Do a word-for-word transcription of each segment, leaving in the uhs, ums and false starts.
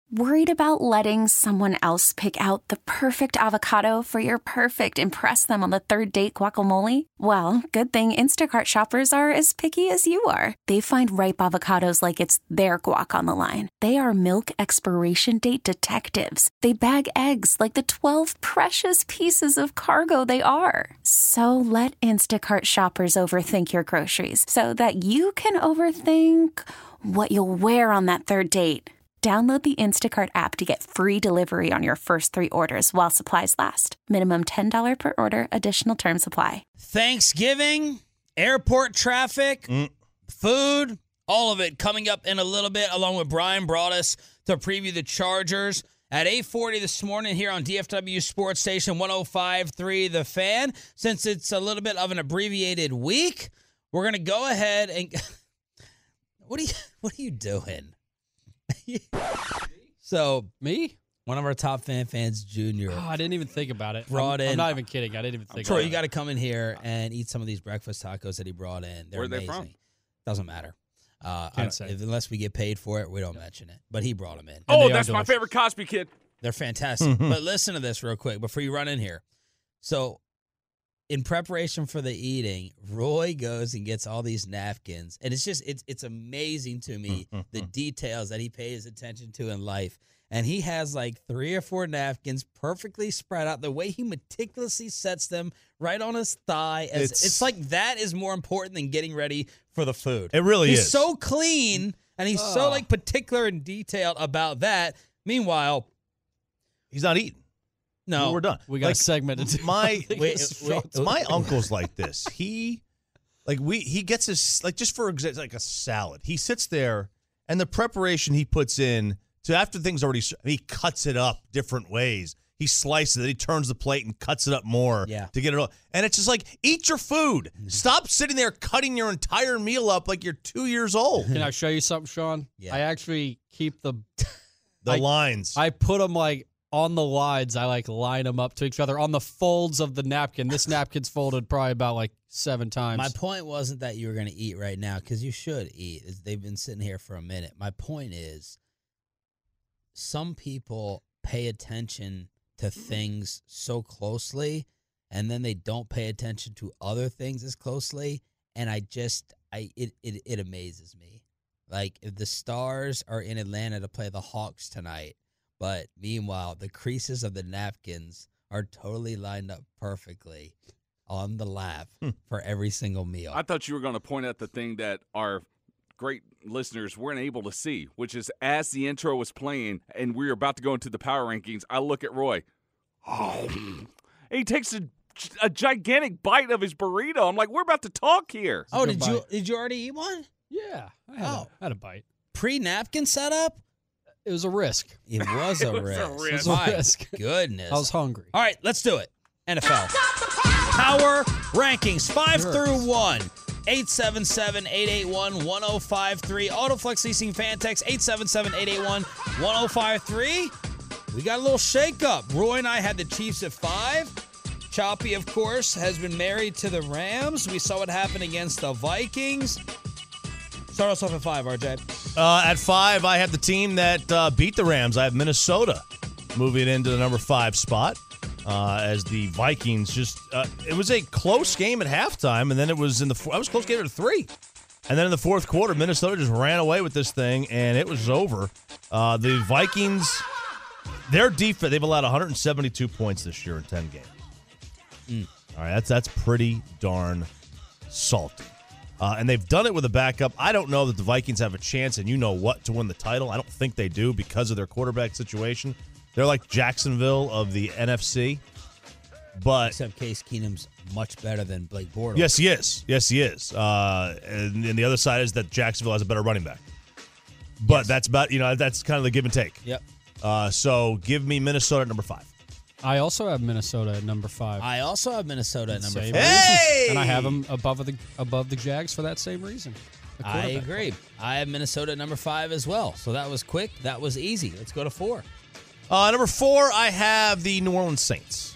Worried about letting someone else pick out the perfect avocado for your perfect impress them on the third date guacamole? Well, good thing Instacart shoppers are as picky as you are. They find ripe avocados like it's their guac on the line. They are milk expiration date detectives. They bag eggs like the twelve precious pieces of cargo they are. So let Instacart shoppers overthink your groceries so that you can overthink what you'll wear on that third date. Download the Instacart app to get free delivery on your first three orders while supplies last. Minimum ten dollars per order. Additional terms apply. Thanksgiving, airport traffic, mm. food, all of it coming up in a little bit, along with Brian brought us to preview the Chargers at eight forty this morning here on D F W Sports Station one oh five point three The Fan. Since it's a little bit of an abbreviated week, we're going to go ahead and... what are you, what are you doing? So, me? One of our top fan fans, Junior. Oh, I didn't even think about it. Brought I'm, in. I'm not even kidding. I didn't even think Troy, about it. you got to come in here and eat some of these breakfast tacos that he brought in. They're Where are they amazing. from? Doesn't matter. Uh, Can't say. If, unless we get paid for it, we don't mention it. But he brought them in. Oh, they are that's my delicious. favorite Cosby kid. They're fantastic. But listen to this real quick before you run in here. So, in preparation for the eating, Roy goes and gets all these napkins. And it's just, it's it's amazing to me, the details that he pays attention to in life. And he has like three or four napkins perfectly spread out. The way he meticulously sets them right on his thigh. As, it's, It's- like that is more important than getting ready for the food. It really he's is. so clean and he's so Oh. like particular and detailed about that. Meanwhile, He's not eating. no. We're done. We got Like, a segment to do. my Wait, wait, my uncle's like this. He like we he gets his like just for exa- like a salad. He sits there and the preparation he puts in to after things already he cuts it up different ways. He slices it. He turns the plate and cuts it up more Yeah. to get it all. And it's just like eat your food. Stop sitting there cutting your entire meal up like you're two years old. Can I show you something, Sean? Yeah. I actually keep the. The I- lines. I put them like on the lines. I like line them up to each other on the folds of the napkin. This napkin's folded probably about like seven times. My point wasn't that you were going to eat right now because you should eat. It's- They've been sitting here for a minute. My point is some people pay attention to things so closely and then they don't pay attention to other things as closely. And I just, I it, it, it amazes me. Like if the Stars are in Atlanta to play the Hawks tonight, but meanwhile, the creases of the napkins are totally lined up perfectly on the lap for every single meal. I thought you were going to point out the thing that our great listeners weren't able to see, which is as the intro was playing and we were about to go into the power rankings, I look at Roy. Oh, and he takes a, a gigantic bite of his burrito. I'm like, we're about to talk here. oh, good did you bite. did you already eat one? yeah, I had, Oh. a, had a bite. Pre-napkin setup? It was a risk. It was a It was a risk. risk. It was a My risk. goodness. I was hungry. All right, let's do it. N F L. Power rankings, five Sure. through one. eight seven seven, eight eight one, one oh five three. Autoflex Leasing Fan Text, eight seven seven, eight eight one, one oh five three. We got a little shakeup. Roy and I had the Chiefs at five. Choppy, of course, has been married to the Rams. We saw what happened against the Vikings. Start us off at five, R J. Uh, at five, I have the team that uh, beat the Rams. I have Minnesota moving into the number five spot uh, as the Vikings just uh, it was a close game at halftime, and then it was in the I was close game to three, and then in the fourth quarter, Minnesota just ran away with this thing, and it was over. Uh, the Vikings, their defense, they've allowed one hundred seventy-two points this year in ten games. Mm. All right, that's that's pretty darn salty. Uh, and they've done it with a backup. I don't know that the Vikings have a chance, and you know what, to win the title. I don't think they do because of their quarterback situation. They're like Jacksonville of the N F C. But Except Case Keenum's much better than Blake Bortles. yes, he is. Yes, he is. Uh, and, and the other side is that Jacksonville has a better running back. But Yes. that's about, you know, that's kind of the give and take. Yep. Uh, so give me Minnesota at number five. I also have Minnesota at number five. I also have Minnesota at number Same five. Hey! reason. And I have them above the above the Jags for that same reason. The I quarterback. agree. I have Minnesota at number five as well. So that was quick. That was easy. Let's go to four. Uh, number four, I have the New Orleans Saints.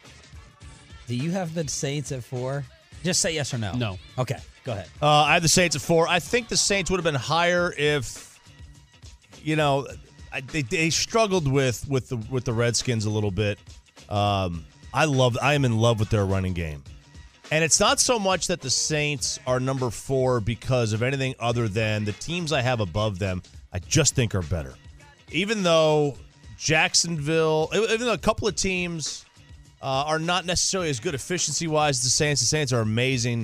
Do you have the Saints at four? Just say yes or no. No. Okay, go ahead. Uh, I have the Saints at four. I think the Saints would have been higher if, you know, I, they they struggled with with the with the Redskins a little bit. Um, I love I am in love with their running game, and it's not so much that the Saints are number four because of anything other than the teams I have above them. I just think are better, even though Jacksonville, even though a couple of teams uh, are not necessarily as good efficiency wise as the Saints. The Saints are amazing.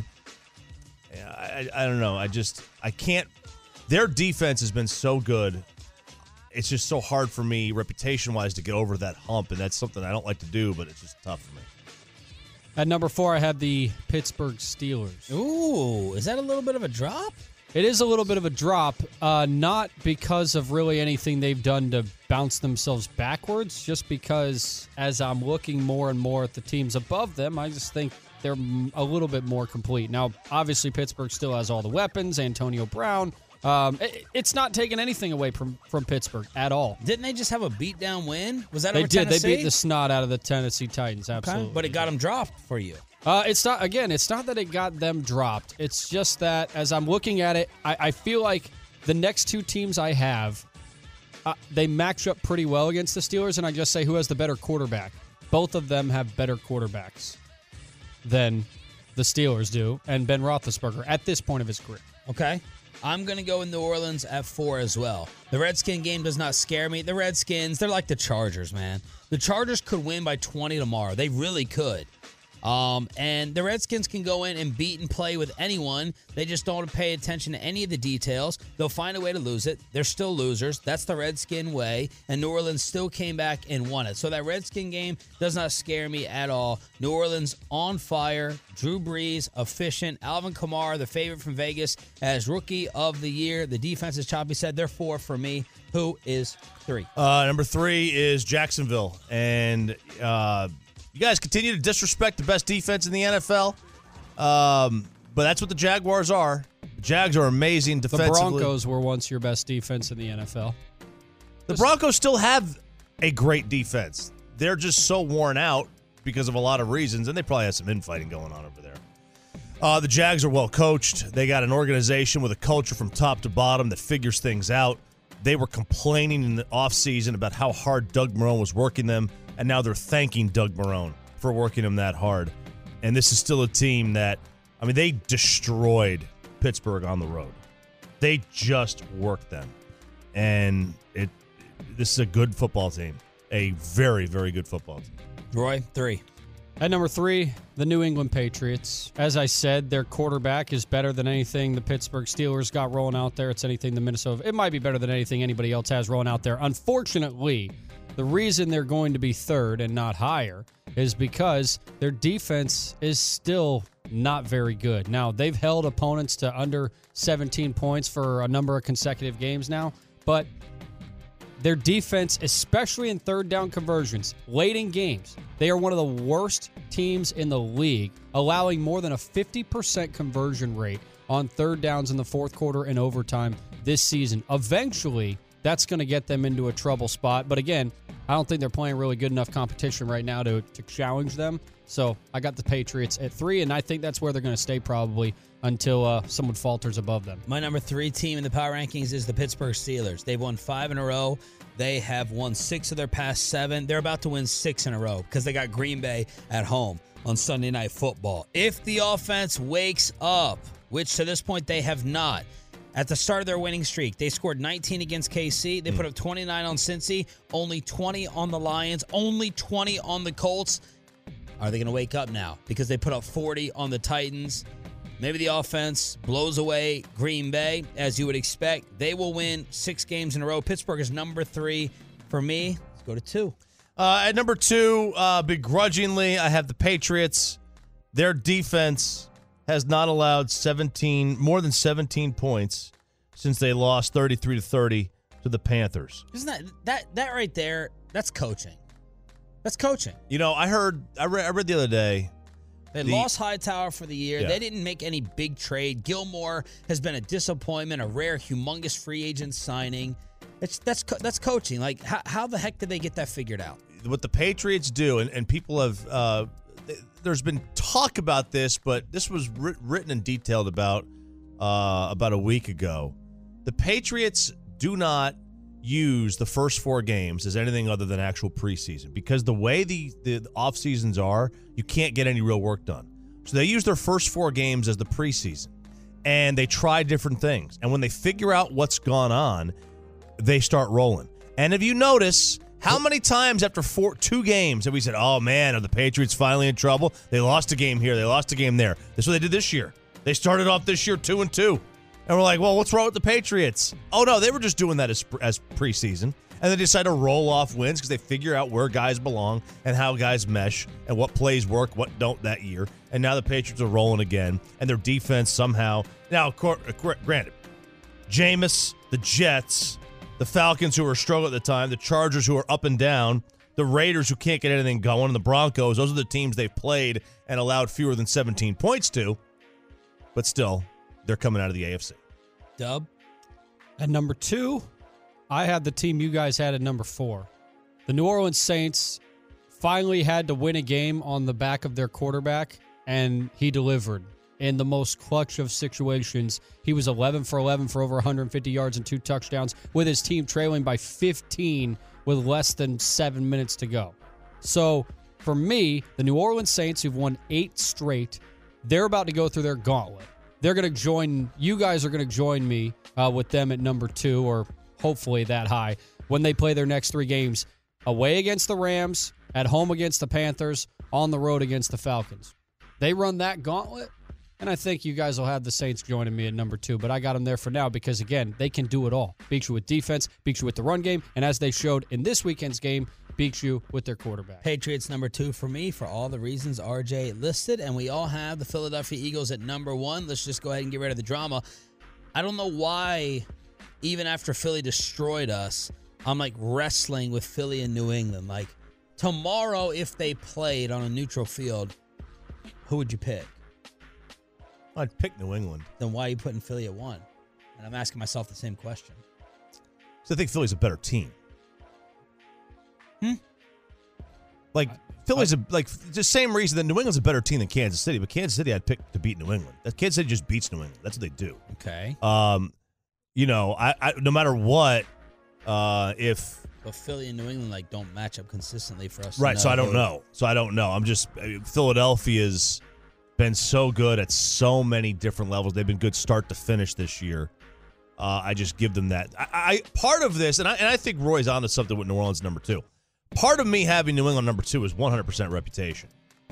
I, I, I don't know. I just I can't. Their defense has been so good. It's just so hard for me, reputation-wise, to get over that hump, and that's something I don't like to do, but it's just tough for me. At number four, I have the Pittsburgh Steelers. Ooh, is that a little bit of a drop? It is a little bit of a drop, uh, not because of really anything they've done to bounce themselves backwards, just because as I'm looking more and more at the teams above them, I just think they're a little bit more complete. Now, obviously, Pittsburgh still has all the weapons, Antonio Brown. Um, it, it's not taking anything away from, from Pittsburgh at all. Didn't they just have a beatdown win? Was that They over did. Tennessee? They beat the snot out of the Tennessee Titans, absolutely. Okay, but it got them dropped for you. Uh, it's not, again, it's not that it got them dropped. It's just that as I'm looking at it, I, I feel like the next two teams I have, uh, they match up pretty well against the Steelers, and I just say who has the better quarterback. Both of them have better quarterbacks than the Steelers do, and Ben Roethlisberger at this point of his career. Okay. I'm going to go in New Orleans at four as well. The Redskin game does not scare me. The Redskins, they're like the Chargers, man. The Chargers could win by twenty tomorrow. They really could. Um, and the Redskins can go in and beat and play with anyone. They just don't pay attention to any of the details. They'll find a way to lose it. They're still losers. That's the Redskin way. And New Orleans still came back and won it. So that Redskin game does not scare me at all. New Orleans on fire. Drew Brees, efficient. Alvin Kamara, the favorite from Vegas, as Rookie of the Year. The defense, as Choppy said, they're four for me. Who is three? Uh, number three is Jacksonville. And uh, you guys continue to disrespect the best defense in the N F L. Um, but that's what the Jaguars are. The Jags are amazing The defensively. Broncos were once your best defense in the N F L. The Broncos still have a great defense. They're just so worn out because of a lot of reasons, and they probably have some infighting going on over there. Uh, the Jags are well coached. They got an organization with a culture from top to bottom that figures things out. They were complaining in the offseason about how hard Doug Marrone was working them, and now they're thanking Doug Marrone for working them that hard. And this is still a team that, I mean, they destroyed Pittsburgh on the road. They just worked them. And it this is a good football team. A very, very good football team. Roy, three. At number three, the New England Patriots. As I said, their quarterback is better than anything the Pittsburgh Steelers got rolling out there. It's anything the Minnesota... It might be better than anything anybody else has rolling out there. Unfortunately, the reason they're going to be third and not higher is because their defense is still not very good. Now, they've held opponents to under seventeen points for a number of consecutive games now, but their defense, especially in third down conversions, late in games, they are one of the worst teams in the league, allowing more than a fifty percent conversion rate on third downs in the fourth quarter and overtime this season. Eventually, that's going to get them into a trouble spot. But again, I don't think they're playing really good enough competition right now to, to challenge them. So I got the Patriots at three, and I think that's where they're going to stay probably until uh, someone falters above them. My number three team in the power rankings is the Pittsburgh Steelers. They've won five in a row. They have won six of their past seven. They're about to win six in a row because they got Green Bay at home on Sunday Night Football. If the offense wakes up, which to this point they have not, at the start of their winning streak, they scored nineteen against K C. They put up twenty-nine on Cincy, only twenty on the Lions, only twenty on the Colts. Are they going to wake up now? Because they put up forty on the Titans. Maybe the offense blows away Green Bay, as you would expect. They will win six games in a row. Pittsburgh is number three. For me, let's go to two. Uh, at number two, uh, begrudgingly, I have the Patriots. Their defense has not allowed seventeen, more than seventeen points since they lost thirty-three to thirty to the Panthers. Isn't that that that right there? That's coaching. That's coaching. You know, I heard, I read, I read the other day. They the, lost Hightower for the year. Yeah. They didn't make any big trade. Gilmore has been a disappointment, a rare, humongous free agent signing. It's that's that's coaching. Like, how, how the heck did they get that figured out? What the Patriots do, and, and people have, uh, there's been talk about this, but this was ri- written and detailed about uh, about a week ago. The Patriots do not use the first four games as anything other than actual preseason because the way the, the off seasons are, you can't get any real work done. So they use their first four games as the preseason, and they try different things. And when they figure out what's gone on, they start rolling. And if you notice, how many times after four, two games have we said, oh, man, are the Patriots finally in trouble? They lost a game here. They lost a game there. That's what they did this year. They started off this year two and two. And we're like, well, what's wrong with the Patriots? Oh, no, they were just doing that as, as preseason. And they decide to roll off wins because they figure out where guys belong and how guys mesh and what plays work, what don't that year. And now the Patriots are rolling again. And their defense somehow. Now, granted, Jameis, the Jets, the Falcons who were struggling at the time, the Chargers who are up and down, the Raiders who can't get anything going, and the Broncos, those are the teams they've played and allowed fewer than seventeen points to. But still, they're coming out of the A F C. Dub? At number two, I had the team you guys had at number four. The New Orleans Saints finally had to win a game on the back of their quarterback, and he delivered in the most clutch of situations. He was eleven for eleven for over one hundred fifty yards and two touchdowns with his team trailing by fifteen with less than seven minutes to go. So, for me, the New Orleans Saints, who've won eight straight, they're about to go through their gauntlet. They're going to join, you guys are going to join me uh, with them at number two, or hopefully that high, when they play their next three games. Away against the Rams, at home against the Panthers, on the road against the Falcons. They run that gauntlet, and I think you guys will have the Saints joining me at number two, but I got them there for now because, again, they can do it all. Beats you with defense, beats you with the run game, and as they showed in this weekend's game, beats you with their quarterback. Patriots number two for me for all the reasons R J listed, and we all have the Philadelphia Eagles at number one. Let's just go ahead and get rid of the drama. I don't know why, even after Philly destroyed us, I'm like wrestling with Philly and New England. Like, tomorrow, if they played on a neutral field, who would you pick? I'd pick New England. Then why are you putting Philly at one? And I'm asking myself the same question. So I think Philly's a better team. Hmm? Like, Philly's a, like the same reason that New England's a better team than Kansas City, but Kansas City I'd pick to beat New England. That Kansas City just beats New England. That's what they do. Okay. Um, you know, I, I no matter what, uh, if But Philly and New England like don't match up consistently for us. right, to so I don't who- know. So I don't know. I'm just I mean, Philadelphia's been so good at so many different levels. They've been good start to finish this year. Uh, I just give them that. I, I part of this, and I and I think Roy's onto something with New Orleans number two. Part of me having New England number two is one hundred percent reputation.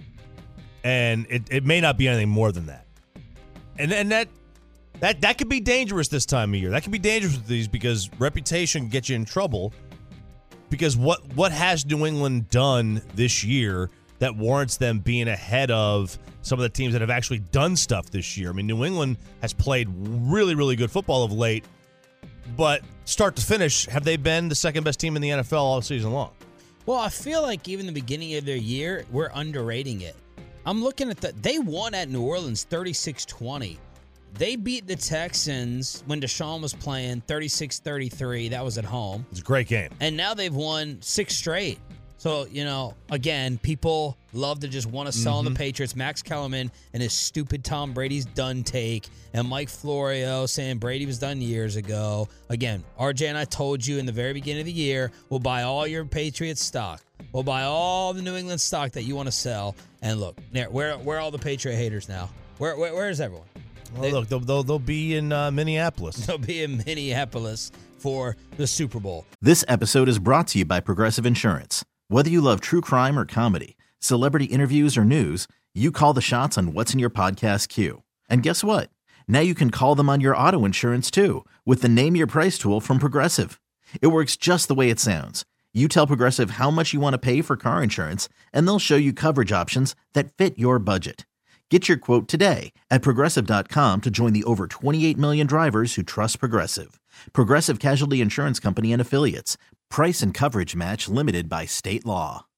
And it, it may not be anything more than that. And and that that that could be dangerous this time of year. That could be dangerous with these because reputation gets you in trouble. Because what what has New England done this year that warrants them being ahead of some of the teams that have actually done stuff this year? I mean, New England has played really, really good football of late, but start to finish, have they been the second best team in the N F L all season long? Well, I feel like even the beginning of their year, we're underrating it. I'm looking at the they won at New Orleans thirty-six twenty. They beat the Texans when Deshaun was playing thirty-six thirty-three. That was at home. It's a great game. And now they've won six straight. So, you know, again, people love to just want to sell on the Patriots. Max Kellerman and his stupid Tom Brady's done take, and Mike Florio saying Brady was done years ago. Again, R J and I told you in the very beginning of the year, we'll buy all your Patriots stock. We'll buy all the New England stock that you want to sell. And look, there, where, where are all the Patriot haters now? Where, where Where is everyone? Well, They- look, they'll, they'll, they'll be in uh, Minneapolis. They'll be in Minneapolis for the Super Bowl. This episode is brought to you by Progressive Insurance. Whether you love true crime or comedy, celebrity interviews or news, you call the shots on what's in your podcast queue. And guess what? Now you can call them on your auto insurance too with the Name Your Price tool from Progressive. It works just the way it sounds. You tell Progressive how much you want to pay for car insurance, and they'll show you coverage options that fit your budget. Get your quote today at Progressive dot com to join the over twenty-eight million drivers who trust Progressive. Progressive Casualty Insurance Company and Affiliates. Price and coverage match limited by state law.